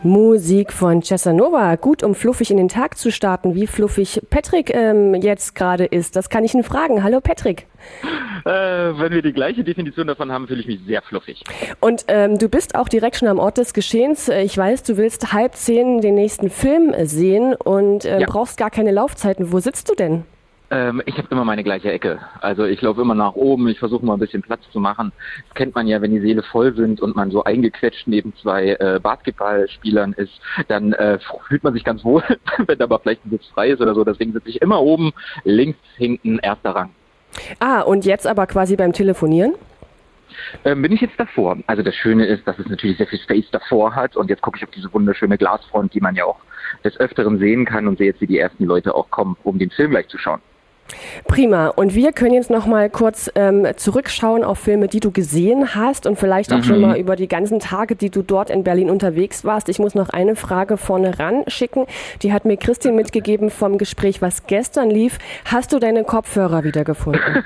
Musik von Casanova, gut um fluffig in den Tag zu starten. Wie fluffig Patrick jetzt gerade ist, das kann ich ihn fragen. Hallo Patrick. Wenn wir die gleiche Definition davon haben, fühle ich mich sehr fluffig. Und du bist auch direkt schon am Ort des Geschehens. Ich weiß, du willst 9:30 den nächsten Film sehen und brauchst gar keine Laufzeiten. Wo sitzt du denn? Ich habe immer meine gleiche Ecke. Also ich laufe immer nach oben, ich versuche mal ein bisschen Platz zu machen. Das kennt man ja, wenn die Säle voll sind und man so eingequetscht neben zwei Basketballspielern ist, dann fühlt man sich ganz wohl, wenn aber vielleicht ein Sitz frei ist oder so. Deswegen sitze ich immer oben, links, hinten, erster Rang. Ah, und jetzt aber quasi beim Telefonieren? Bin ich jetzt davor. Also das Schöne ist, dass es natürlich sehr viel Space davor hat und jetzt gucke ich auf diese wunderschöne Glasfront, die man ja auch des Öfteren sehen kann und sehe jetzt, wie die ersten Leute auch kommen, um den Film gleich zu schauen. Prima. Und wir können jetzt noch mal kurz zurückschauen auf Filme, die du gesehen hast und vielleicht auch schon mal über die ganzen Tage, die du dort in Berlin unterwegs warst. Ich muss noch eine Frage vorne ran schicken. Die hat mir Christine mitgegeben vom Gespräch, was gestern lief. Hast du deine Kopfhörer wiedergefunden?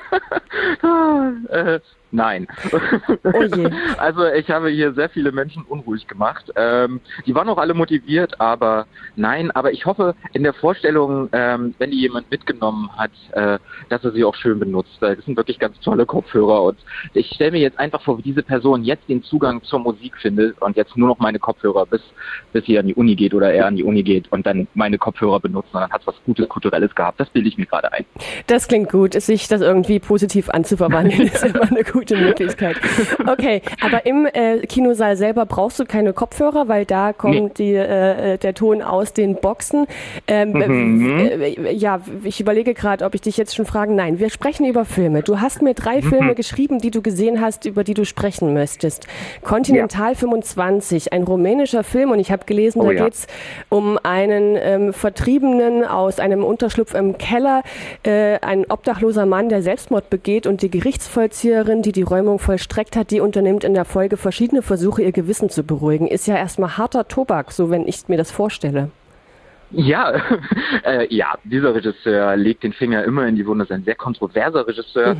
Nein. Oh je. Also ich habe hier sehr viele Menschen unruhig gemacht. Die waren auch alle motiviert, aber nein. Aber ich hoffe in der Vorstellung, wenn die jemand mitgenommen hat, dass er sie auch schön benutzt. Das sind wirklich ganz tolle Kopfhörer und ich stelle mir jetzt einfach vor, wie diese Person jetzt den Zugang zur Musik findet und jetzt nur noch meine Kopfhörer, bis sie an die Uni geht oder er an die Uni geht und dann meine Kopfhörer benutzt und dann hat es was Gutes, Kulturelles gehabt. Das bilde ich mir gerade ein. Das klingt gut. Sich das irgendwie positiv anzuverwandeln, ist immer eine gute Möglichkeit. Okay, aber im Kinosaal selber brauchst du keine Kopfhörer, weil da kommt der Ton aus den Boxen. Ja, ich überlege gerade, ob ich dich jetzt schon fragen. Nein, wir sprechen über Filme. Du hast mir 3 Filme geschrieben, die du gesehen hast, über die du sprechen möchtest. Continental 25, ein rumänischer Film und ich habe gelesen, da geht's um einen Vertriebenen aus einem Unterschlupf im Keller, ein obdachloser Mann, der Selbstmord begeht und die Gerichtsvollzieherin, die Räumung vollstreckt hat, die unternimmt in der Folge verschiedene Versuche, ihr Gewissen zu beruhigen. Ist ja erstmal harter Tobak, so wenn ich mir das vorstelle. Ja, dieser Regisseur legt den Finger immer in die Wunde. Das ist ein sehr kontroverser Regisseur.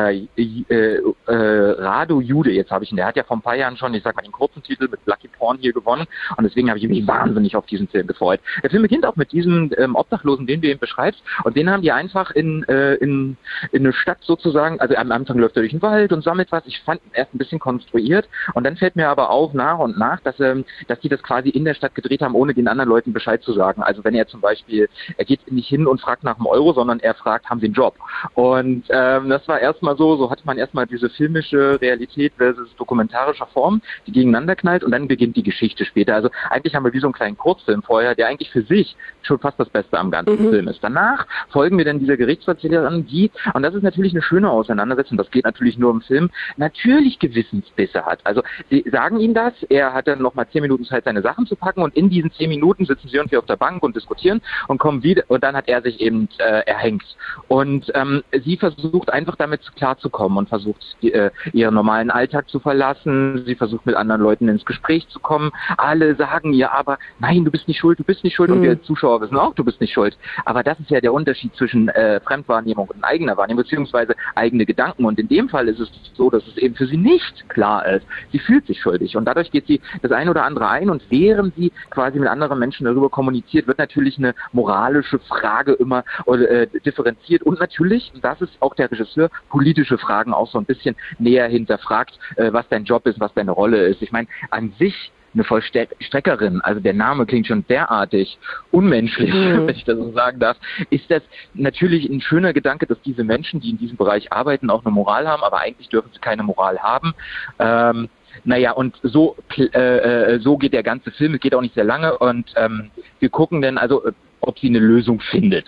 Radu Jude, jetzt habe ich ihn, der hat ja vor ein paar Jahren schon, ich sag mal, den kurzen Titel mit Lucky Porn hier gewonnen und deswegen habe ich mich wahnsinnig auf diesen Film gefreut. Der Film beginnt auch mit diesem Obdachlosen, den du eben beschreibst und den haben die einfach in eine Stadt sozusagen, also am Anfang läuft er durch den Wald und sammelt was. Ich fand ihn erst ein bisschen konstruiert und dann fällt mir aber auf nach und nach, dass die das quasi in der Stadt gedreht haben, ohne den anderen Leuten Bescheid zu sagen. Also wenn er zum Beispiel, er geht nicht hin und fragt nach einem Euro, sondern er fragt, haben Sie einen Job? Und das war erstmal so hatte man erstmal diese filmische Realität versus dokumentarischer Form, die gegeneinander knallt und dann beginnt die Geschichte später. Also eigentlich haben wir wie so einen kleinen Kurzfilm vorher, der eigentlich für sich schon fast das Beste am ganzen Film ist. Danach folgen wir dann dieser Gerichtsvollzieherin, die, und das ist natürlich eine schöne Auseinandersetzung, das geht natürlich nur im Film, natürlich Gewissensbisse hat. Also sie sagen ihm das, er hat dann nochmal 10 Minuten Zeit, seine Sachen zu packen und in diesen 10 Minuten sitzen sie irgendwie auf der Bank und diskutieren und kommen wieder und dann hat er sich eben erhängt. Und sie versucht einfach damit klarzukommen und versucht ihren normalen Alltag zu verlassen. Sie versucht mit anderen Leuten ins Gespräch zu kommen. Alle sagen ihr aber, nein, du bist nicht schuld, du bist nicht schuld. Und wir als Zuschauer wissen auch, du bist nicht schuld. Aber das ist ja der Unterschied zwischen Fremdwahrnehmung und eigener Wahrnehmung, beziehungsweise eigene Gedanken. Und in dem Fall ist es so, dass es eben für sie nicht klar ist. Sie fühlt sich schuldig. Und dadurch geht sie das ein oder andere ein. Und während sie quasi mit anderen Menschen darüber kommuniziert, wird natürlich eine moralische Frage immer differenziert. Und natürlich, und das ist auch der Regisseur, politische Fragen auch so ein bisschen näher hinterfragt, was dein Job ist, was deine Rolle ist. Ich meine, an sich eine Vollstreckerin, also der Name klingt schon derartig unmenschlich, wenn ich das so sagen darf, ist das natürlich ein schöner Gedanke, dass diese Menschen, die in diesem Bereich arbeiten, auch eine Moral haben, aber eigentlich dürfen sie keine Moral haben. Naja, und so geht der ganze Film, es geht auch nicht sehr lange und wir gucken dann also, ob sie eine Lösung findet.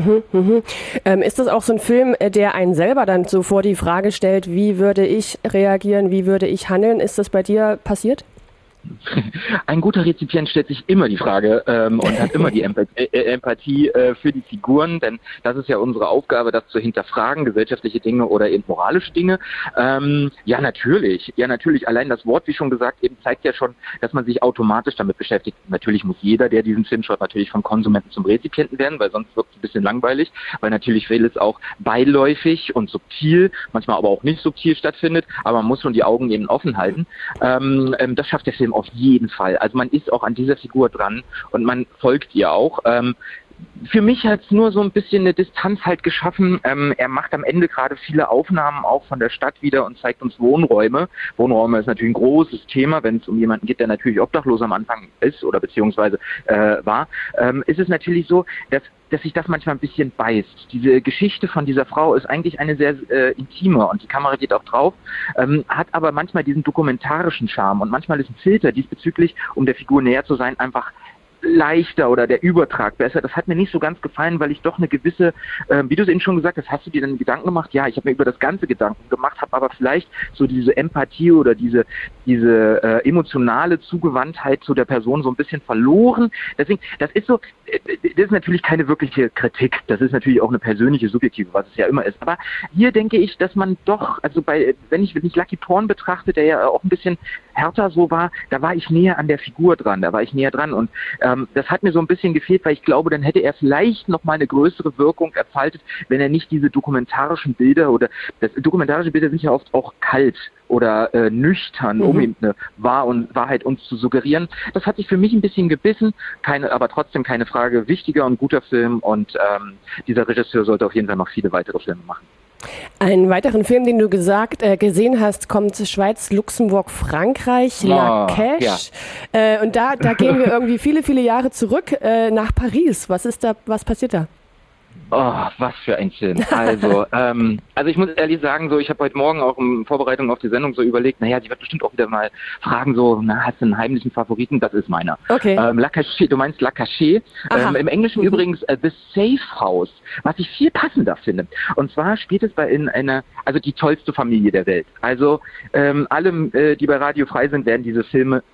Ist das auch so ein Film, der einen selber dann so vor die Frage stellt, wie würde ich reagieren, wie würde ich handeln? Ist das bei dir passiert? Ein guter Rezipient stellt sich immer die Frage und hat immer die Empathie für die Figuren, denn das ist ja unsere Aufgabe, das zu hinterfragen, gesellschaftliche Dinge oder eben moralische Dinge. Ja, natürlich. Allein das Wort, wie schon gesagt, eben zeigt ja schon, dass man sich automatisch damit beschäftigt. Natürlich muss jeder, der diesen Film schaut, natürlich vom Konsumenten zum Rezipienten werden, weil sonst wird es ein bisschen langweilig, weil natürlich vieles auch beiläufig und subtil, manchmal aber auch nicht subtil stattfindet, aber man muss schon die Augen eben offen halten. Das schafft der Film Film auf jeden Fall. Also man ist auch an dieser Figur dran und man folgt ihr auch. Für mich hat es nur so ein bisschen eine Distanz halt geschaffen. Er macht am Ende gerade viele Aufnahmen auch von der Stadt wieder und zeigt uns Wohnräume. Wohnräume ist natürlich ein großes Thema, wenn es um jemanden geht, der natürlich obdachlos am Anfang ist oder beziehungsweise war. Ist es natürlich so, dass sich das manchmal ein bisschen beißt. Diese Geschichte von dieser Frau ist eigentlich eine sehr intime und die Kamera geht auch drauf, hat aber manchmal diesen dokumentarischen Charme und manchmal ist ein Filter diesbezüglich, um der Figur näher zu sein, einfach leichter oder der Übertrag besser. Das hat mir nicht so ganz gefallen, weil ich doch eine gewisse, wie du es eben schon gesagt hast, hast du dir dann Gedanken gemacht? Ja, ich habe mir über das Ganze Gedanken gemacht, habe aber vielleicht so diese Empathie oder diese emotionale Zugewandtheit zu der Person so ein bisschen verloren. Deswegen, das ist natürlich keine wirkliche Kritik. Das ist natürlich auch eine persönliche, subjektive, was es ja immer ist. Aber hier denke ich, dass man doch, also wenn ich Lucky Porn betrachte, der ja auch ein bisschen härter so war, da war ich näher an der Figur dran, und das hat mir so ein bisschen gefehlt, weil ich glaube, dann hätte er vielleicht noch mal eine größere Wirkung entfaltet, wenn er nicht diese dokumentarischen Bilder dokumentarische Bilder sind ja oft auch kalt oder nüchtern, um ihm eine Wahrheit uns zu suggerieren. Das hat sich für mich ein bisschen gebissen, aber trotzdem keine Frage, wichtiger und guter Film und dieser Regisseur sollte auf jeden Fall noch viele weitere Filme machen. Einen weiteren Film, den du gesehen hast, kommt Schweiz, Luxemburg, Frankreich, Marrakesch. Ja. Und da gehen wir irgendwie viele, viele Jahre zurück nach Paris. Was passiert da? Oh, was für ein Film. Also ich muss ehrlich sagen, so, ich habe heute Morgen auch in Vorbereitung auf die Sendung so überlegt, naja, sie wird bestimmt auch wieder mal fragen, so, hast du einen heimlichen Favoriten? Das ist meiner. Okay. La Cachée, du meinst La Cachée. Im Englischen übrigens The Safe House, was ich viel passender finde. Und zwar spielt es also die tollste Familie der Welt. Also alle, die bei Radio frei sind, werden diese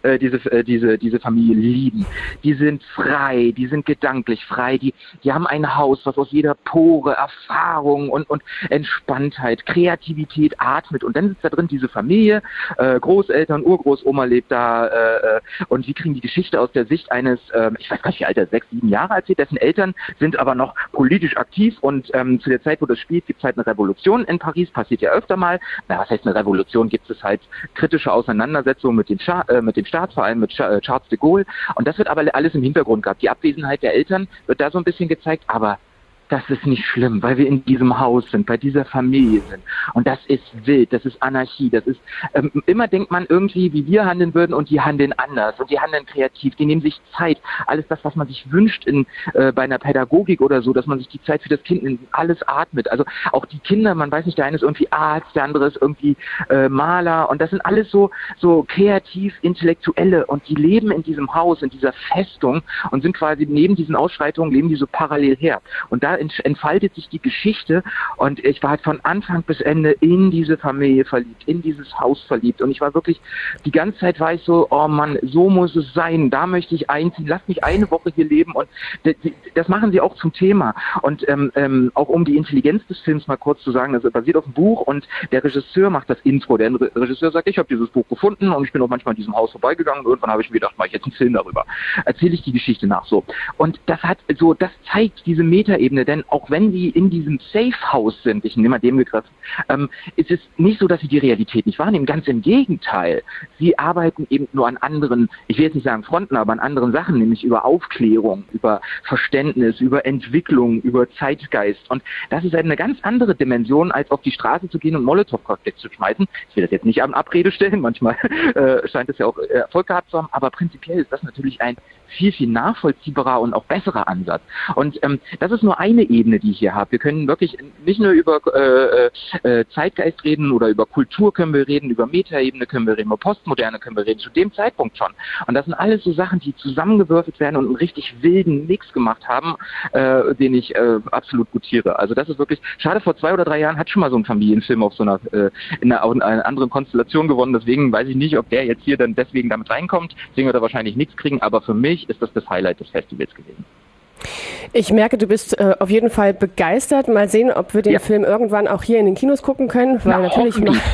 Familie lieben. Die sind frei, die sind gedanklich frei, die haben ein Haus, was aus jeder Pore Erfahrung und Entspanntheit, Kreativität atmet. Und dann sitzt da drin diese Familie, Großeltern, Urgroßoma lebt da und sie kriegen die Geschichte aus der Sicht eines, ich weiß gar nicht wie alt er ist, 6, 7 Jahre alt, dessen Eltern sind aber noch politisch aktiv und zu der Zeit, wo das spielt, gibt es halt eine Revolution in Paris, passiert ja öfter mal. Na, was heißt eine Revolution? Gibt es halt kritische Auseinandersetzungen mit dem Staat, vor allem mit Charles de Gaulle. Und das wird aber alles im Hintergrund gehabt. Die Abwesenheit der Eltern wird da so ein bisschen gezeigt, aber das ist nicht schlimm, weil wir in diesem Haus sind, bei dieser Familie sind. Und das ist wild, das ist Anarchie, das ist, immer denkt man irgendwie, wie wir handeln würden und die handeln anders und die handeln kreativ, die nehmen sich Zeit. Alles das, was man sich wünscht bei einer Pädagogik oder so, dass man sich die Zeit für das Kind nimmt, alles atmet. Also auch die Kinder, man weiß nicht, der eine ist irgendwie Arzt, der andere ist irgendwie Maler und das sind alles so kreativ Intellektuelle und die leben in diesem Haus, in dieser Festung und sind quasi neben diesen Ausschreitungen, leben die so parallel her. Und da entfaltet sich die Geschichte und ich war halt von Anfang bis Ende in diese Familie verliebt, in dieses Haus verliebt und ich war wirklich, die ganze Zeit war ich so, oh Mann, so muss es sein, da möchte ich einziehen, lass mich eine Woche hier leben und das machen sie auch zum Thema und auch um die Intelligenz des Films mal kurz zu sagen, das basiert auf einem Buch und der Regisseur macht das Intro, der Regisseur sagt, ich habe dieses Buch gefunden und ich bin auch manchmal an diesem Haus vorbeigegangen und irgendwann habe ich mir gedacht, mache ich jetzt einen Film darüber, erzähle ich die Geschichte nach so und das zeigt diese Metaebene, denn auch wenn sie in diesem Safe House sind, ich nehme mal den Begriff, ist es nicht so, dass sie die Realität nicht wahrnehmen, ganz im Gegenteil. Sie arbeiten eben nur an anderen, ich will jetzt nicht sagen Fronten, aber an anderen Sachen, nämlich über Aufklärung, über Verständnis, über Entwicklung, über Zeitgeist und das ist eine ganz andere Dimension, als auf die Straße zu gehen und Molotow-Cocktails zu schmeißen. Ich will das jetzt nicht an Abrede stellen, manchmal scheint es ja auch Erfolg gehabt zu haben, aber prinzipiell ist das natürlich ein viel, viel nachvollziehbarer und auch besserer Ansatz. Und das ist nur eine Ebene, die ich hier habe. Wir können wirklich nicht nur über Zeitgeist reden oder über Kultur können wir reden, über Metaebene können wir reden, über Postmoderne können wir reden, zu dem Zeitpunkt schon. Und das sind alles so Sachen, die zusammengewürfelt werden und einen richtig wilden Mix gemacht haben, den ich absolut gutiere. Also das ist wirklich, schade, vor 2 oder 3 Jahren hat schon mal so ein Familienfilm auf so einer in einer anderen Konstellation gewonnen, deswegen weiß ich nicht, ob der jetzt hier dann deswegen damit reinkommt, deswegen wird er wahrscheinlich nichts kriegen, aber für mich ist das Highlight des Festivals gewesen. Ich merke, du bist auf jeden Fall begeistert. Mal sehen, ob wir den Film irgendwann auch hier in den Kinos gucken können, weil natürlich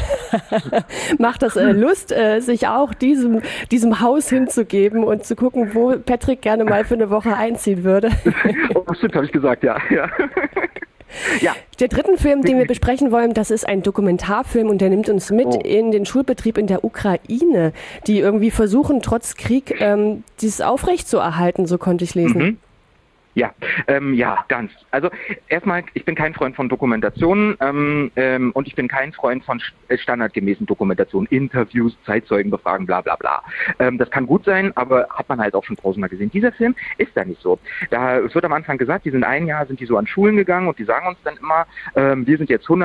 macht das Lust, sich auch diesem Haus hinzugeben und zu gucken, wo Patrick gerne mal für eine Woche einziehen würde. Oh, stimmt, habe ich gesagt, ja. Ja. Der dritten Film, den wir besprechen wollen, das ist ein Dokumentarfilm und der nimmt uns mit in den Schulbetrieb in der Ukraine, die irgendwie versuchen, trotz Krieg dieses aufrechtzuerhalten, so konnte ich lesen. Mhm. Ja, ja, ganz. Also erstmal, ich bin kein Freund von Dokumentationen und ich bin kein Freund von standardgemäßen Dokumentationen, Interviews, Zeitzeugen befragen, bla bla bla. Das kann gut sein, aber hat man halt auch schon tausendmal gesehen. Dieser Film ist da nicht so. Es wird am Anfang gesagt, die sind ein Jahr, sind die so an Schulen gegangen und die sagen uns dann immer, wir sind jetzt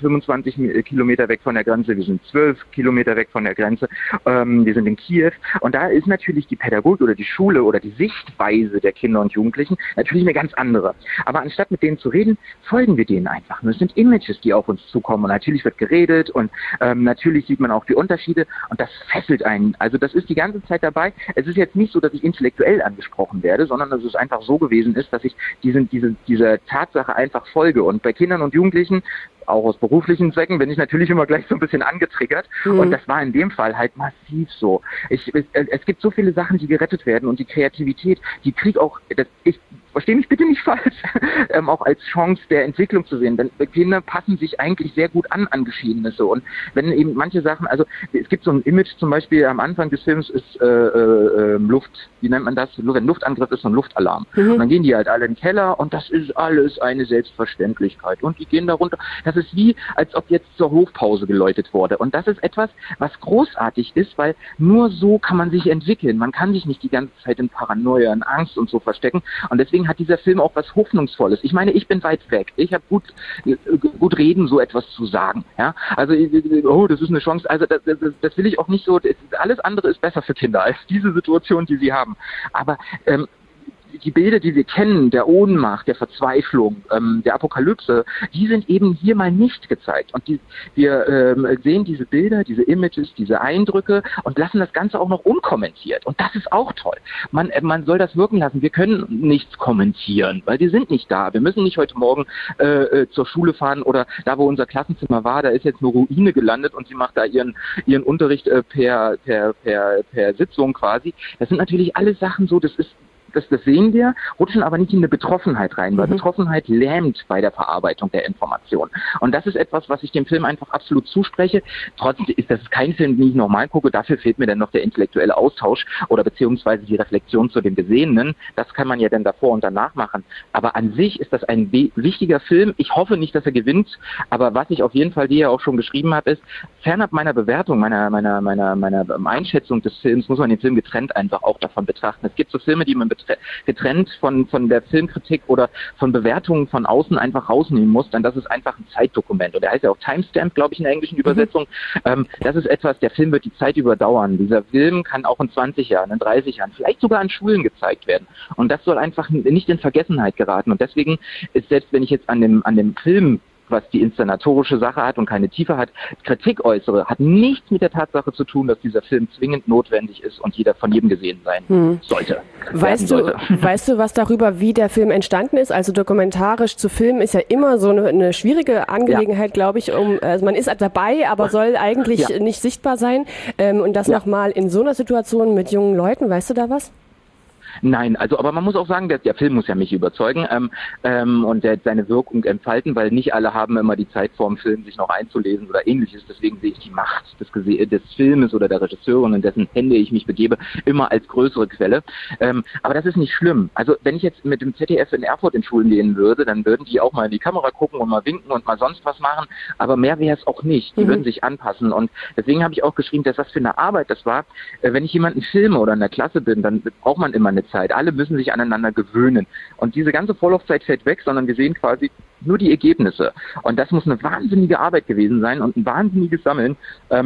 125 Kilometer weg von der Grenze, wir sind 12 Kilometer weg von der Grenze, wir sind in Kiew und da ist natürlich die Pädagogik oder die Schule oder die Sichtweise der Kinder und Jugendlichen natürlich eine ganz andere. Aber anstatt mit denen zu reden, folgen wir denen einfach. Und es sind Images, die auf uns zukommen. Und natürlich wird geredet und natürlich sieht man auch die Unterschiede und das fesselt einen. Also das ist die ganze Zeit dabei. Es ist jetzt nicht so, dass ich intellektuell angesprochen werde, sondern dass es einfach so gewesen ist, dass ich dieser Tatsache einfach folge. Und bei Kindern und Jugendlichen, auch aus beruflichen Zwecken, bin ich natürlich immer gleich so ein bisschen angetriggert. Und das war in dem Fall halt massiv so. Es gibt so viele Sachen, die gerettet werden und die Kreativität, die Krieg auch, verstehe mich bitte nicht falsch, auch als Chance der Entwicklung zu sehen. Denn Kinder passen sich eigentlich sehr gut an Geschehnisse. Und wenn eben manche Sachen, also es gibt so ein Image zum Beispiel am Anfang des Films ist Luft, wie nennt man das? Wenn Luftangriff ist, so ein Luftalarm. Und dann gehen die halt alle in den Keller und das ist alles eine Selbstverständlichkeit. Und die gehen da runter. Das ist wie, als ob jetzt zur Hofpause geläutet wurde. Und das ist etwas, was großartig ist, weil nur so kann man sich entwickeln. Man kann sich nicht die ganze Zeit in Paranoia, in Angst und so verstecken. Und deswegen hat dieser Film auch was Hoffnungsvolles. Ich meine, ich bin weit weg. Ich habe gut reden, so etwas zu sagen. Ja? Also, das ist eine Chance. Also das will ich auch nicht so. Alles andere ist besser für Kinder als diese Situation, die sie haben. Aber die Bilder, die wir kennen, der Ohnmacht, der Verzweiflung, der Apokalypse, die sind eben hier mal nicht gezeigt. Und wir sehen diese Bilder, diese Images, diese Eindrücke und lassen das Ganze auch noch unkommentiert. Und das ist auch toll. Man soll das wirken lassen. Wir können nichts kommentieren, weil wir sind nicht da. Wir müssen nicht heute Morgen zur Schule fahren oder da, wo unser Klassenzimmer war, da ist jetzt eine Ruine gelandet und sie macht da ihren Unterricht per Sitzung quasi. Das sind natürlich alles Sachen so, das sehen wir, rutschen aber nicht in eine Betroffenheit rein, weil Betroffenheit lähmt bei der Verarbeitung der Information. Und das ist etwas, was ich dem Film einfach absolut zuspreche. Trotzdem ist das kein Film, den ich normal gucke, dafür fehlt mir dann noch der intellektuelle Austausch oder beziehungsweise die Reflexion zu dem Gesehenen. Das kann man ja dann davor und danach machen. Aber an sich ist das ein wichtiger Film. Ich hoffe nicht, dass er gewinnt, aber was ich auf jeden Fall dir auch schon geschrieben habe, ist, fernab meiner Bewertung, meiner Einschätzung des Films, muss man den Film getrennt einfach auch davon betrachten. Es gibt so Filme, die man getrennt von der Filmkritik oder von Bewertungen von außen einfach rausnehmen muss, dann das ist einfach ein Zeitdokument. Und der heißt ja auch Timestamp, glaube ich, in der englischen Übersetzung. Das ist etwas, der Film wird die Zeit überdauern. Dieser Film kann auch in 20 Jahren, in 30 Jahren, vielleicht sogar an Schulen gezeigt werden. Und das soll einfach nicht in Vergessenheit geraten. Und deswegen ist, selbst wenn ich jetzt an dem Film, was die inszenatorische Sache hat und keine Tiefe hat, Kritik äußere, hat nichts mit der Tatsache zu tun, dass dieser Film zwingend notwendig ist und von jedem gesehen sein sollte. Weißt du was darüber, wie der Film entstanden ist? Also dokumentarisch zu filmen ist ja immer so eine schwierige Angelegenheit, glaube ich. Also man ist dabei, aber soll eigentlich nicht sichtbar sein. Und das nochmal in so einer Situation mit jungen Leuten, weißt du da was? Nein, aber man muss auch sagen, der Film muss ja mich überzeugen und der seine Wirkung entfalten, weil nicht alle haben immer die Zeit vor dem Film, sich noch einzulesen oder ähnliches. Deswegen sehe ich die Macht des Filmes oder der Regisseurin, in dessen Hände ich mich begebe, immer als größere Quelle. Aber das ist nicht schlimm. Also wenn ich jetzt mit dem ZDF in Erfurt in Schulen gehen würde, dann würden die auch mal in die Kamera gucken und mal winken und mal sonst was machen. Aber mehr wäre es auch nicht. Die würden sich anpassen. Und deswegen habe ich auch geschrieben, dass das für eine Arbeit das war. Wenn ich jemanden filme oder in der Klasse bin, dann braucht man immer eine Zeit. Alle müssen sich aneinander gewöhnen. Und diese ganze Vorlaufzeit fällt weg, sondern wir sehen quasi nur die Ergebnisse. Und das muss eine wahnsinnige Arbeit gewesen sein und ein wahnsinniges Sammeln,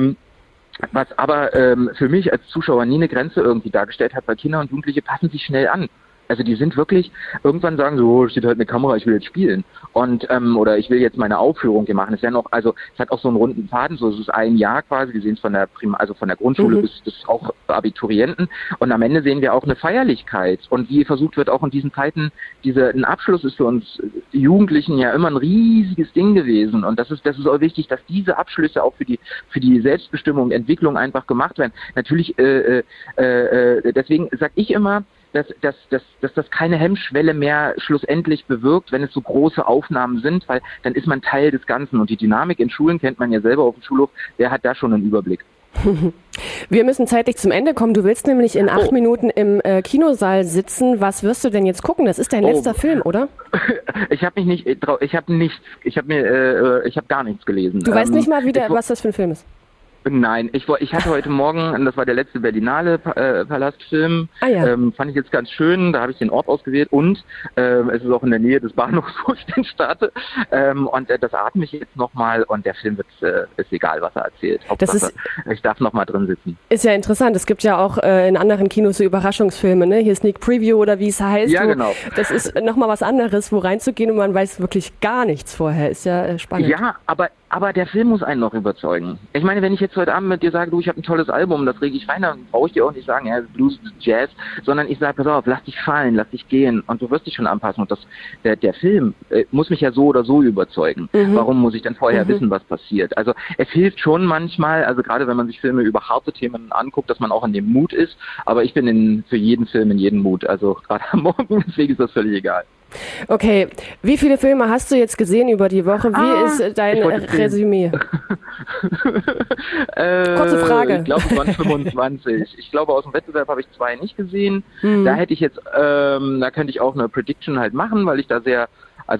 was aber für mich als Zuschauer nie eine Grenze irgendwie dargestellt hat, weil Kinder und Jugendliche passen sich schnell an. Also die sind wirklich, irgendwann sagen so, steht halt eine Kamera, ich will jetzt spielen. Und oder ich will jetzt meine Aufführung hier machen. Es hat auch so einen runden Faden, so es ist ein Jahr quasi, wir sehen es von der Grundschule bis auch Abiturienten. Und am Ende sehen wir auch eine Feierlichkeit. Und wie versucht wird auch in diesen Zeiten, ein Abschluss ist für uns Jugendlichen ja immer ein riesiges Ding gewesen. Und das ist auch wichtig, dass diese Abschlüsse auch für die Selbstbestimmung, Entwicklung einfach gemacht werden. Natürlich, deswegen sage ich immer, dass das keine Hemmschwelle mehr schlussendlich bewirkt, wenn es so große Aufnahmen sind, weil dann ist man Teil des Ganzen. Und die Dynamik in Schulen kennt man ja selber auf dem Schulhof, der hat da schon einen Überblick. Wir müssen zeitlich zum Ende kommen. Du willst nämlich in 8 Minuten im Kinosaal sitzen. Was wirst du denn jetzt gucken? Das ist dein letzter Film, oder? Ich habe gar nichts gelesen. Du weißt nicht mal wieder, was das für ein Film ist? Nein, ich hatte heute Morgen, das war der letzte Berlinale Palastfilm, fand ich jetzt ganz schön, da habe ich den Ort ausgewählt und es ist auch in der Nähe des Bahnhofs, wo ich den starte und das atme ich jetzt nochmal und der Film ist egal, was er erzählt. Hauptsache, ich darf nochmal drin sitzen. Ist ja interessant, es gibt ja auch in anderen Kinos so Überraschungsfilme, ne? Hier Sneak Preview oder wie es heißt. Ja, genau. Das ist nochmal was anderes, wo reinzugehen und man weiß wirklich gar nichts vorher, ist ja spannend. Ja, aber der Film muss einen noch überzeugen. Ich meine, wenn ich jetzt heute Abend mit dir sage, du, ich habe ein tolles Album, das rege ich rein, dann brauche ich dir auch nicht sagen, ja, Blues, Jazz, sondern ich sage, pass auf, lass dich fallen, lass dich gehen und du wirst dich schon anpassen. Und der Film muss mich ja so oder so überzeugen. Warum muss ich denn vorher wissen, was passiert? Also es hilft schon manchmal, also gerade wenn man sich Filme über harte Themen anguckt, dass man auch in dem Mut ist, aber ich bin für jeden Film in jedem Mut, also gerade am Morgen, deswegen ist das völlig egal. Okay, wie viele Filme hast du jetzt gesehen über die Woche? Wie ist dein Resümee? Kurze Frage. Ich glaube, es waren 25. Ich glaube, aus dem Wettbewerb habe ich 2 nicht gesehen. Da hätte ich jetzt, da könnte ich auch eine Prediction halt machen, weil ich da sehr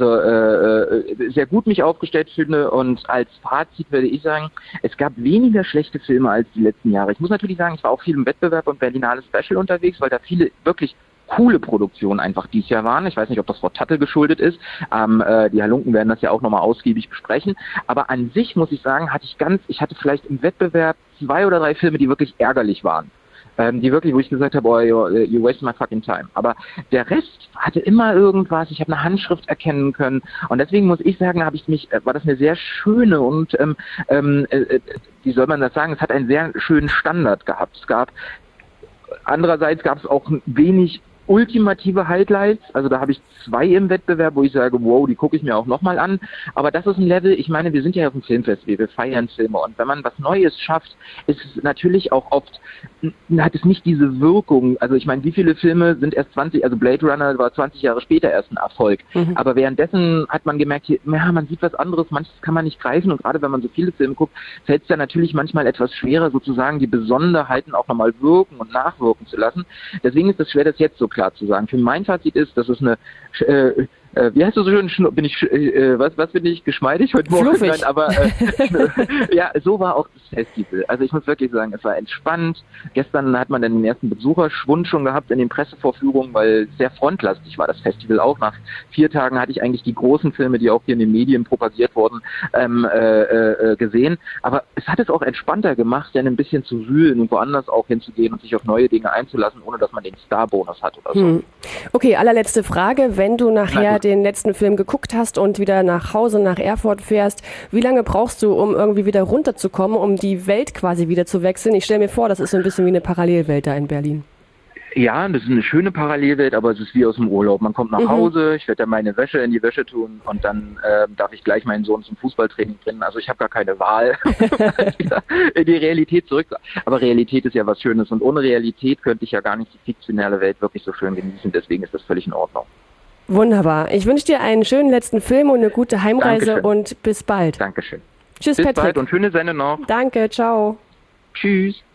gut mich aufgestellt finde und als Fazit würde ich sagen, es gab weniger schlechte Filme als die letzten Jahre. Ich muss natürlich sagen, ich war auch viel im Wettbewerb und Berlinale Special unterwegs, weil da viele wirklich coole Produktionen einfach dieses Jahr waren. Ich weiß nicht, ob das Frau Tattel geschuldet ist. Die Halunken werden das ja auch nochmal ausgiebig besprechen. Aber an sich muss ich sagen, ich hatte vielleicht im Wettbewerb 2 oder 3 Filme, die wirklich ärgerlich waren. Die wirklich, wo ich gesagt habe, oh, you waste my fucking time. Aber der Rest hatte immer irgendwas. Ich habe eine Handschrift erkennen können. Und deswegen muss ich sagen, war das eine sehr schöne und, wie soll man das sagen, es hat einen sehr schönen Standard gehabt. Andererseits gab es auch wenig ultimative Highlights, also da habe ich 2 im Wettbewerb, wo ich sage, wow, die gucke ich mir auch nochmal an, aber das ist ein Level, ich meine, wir sind ja auf dem Filmfestival, wir feiern Filme und wenn man was Neues schafft, ist es natürlich auch oft, hat es nicht diese Wirkung, also ich meine, wie viele Filme sind erst also Blade Runner war 20 Jahre später erst ein Erfolg, aber währenddessen hat man gemerkt, man sieht was anderes, manches kann man nicht greifen und gerade wenn man so viele Filme guckt, fällt es ja natürlich manchmal etwas schwerer, sozusagen die Besonderheiten auch nochmal wirken und nachwirken zu lassen, deswegen ist es schwer, das jetzt so klar zu sagen. Für mein Fazit ist, dass es eine wie heißt du so schön? Was bin ich geschmeidig heute Morgen? Fluffig. Nein, aber ja, so war auch das Festival. Also ich muss wirklich sagen, es war entspannt. Gestern hat man dann den ersten Besucherschwund schon gehabt in den Pressevorführungen, weil es sehr frontlastig war, das Festival auch. Nach 4 Tagen hatte ich eigentlich die großen Filme, die auch hier in den Medien propagiert wurden, gesehen. Aber es hat es auch entspannter gemacht, dann ein bisschen zu wühlen und woanders auch hinzugehen und sich auf neue Dinge einzulassen, ohne dass man den Star-Bonus hat oder so. Okay, allerletzte Frage. Wenn du nachher den letzten Film geguckt hast und wieder nach Hause, nach Erfurt fährst, wie lange brauchst du, um irgendwie wieder runterzukommen, um die Welt quasi wieder zu wechseln? Ich stelle mir vor, das ist so ein bisschen wie eine Parallelwelt da in Berlin. Ja, das ist eine schöne Parallelwelt, aber es ist wie aus dem Urlaub. Man kommt nach Hause, ich werde dann meine Wäsche in die Wäsche tun und dann darf ich gleich meinen Sohn zum Fußballtraining bringen. Also ich habe gar keine Wahl, in die Realität zurück. Aber Realität ist ja was Schönes und ohne Realität könnte ich ja gar nicht die fiktionale Welt wirklich so schön genießen. Deswegen ist das völlig in Ordnung. Wunderbar. Ich wünsche dir einen schönen letzten Film und eine gute Heimreise. Dankeschön. Und bis bald. Dankeschön. Tschüss, bis Patrick. Bald und schöne Sende noch. Danke, ciao. Tschüss.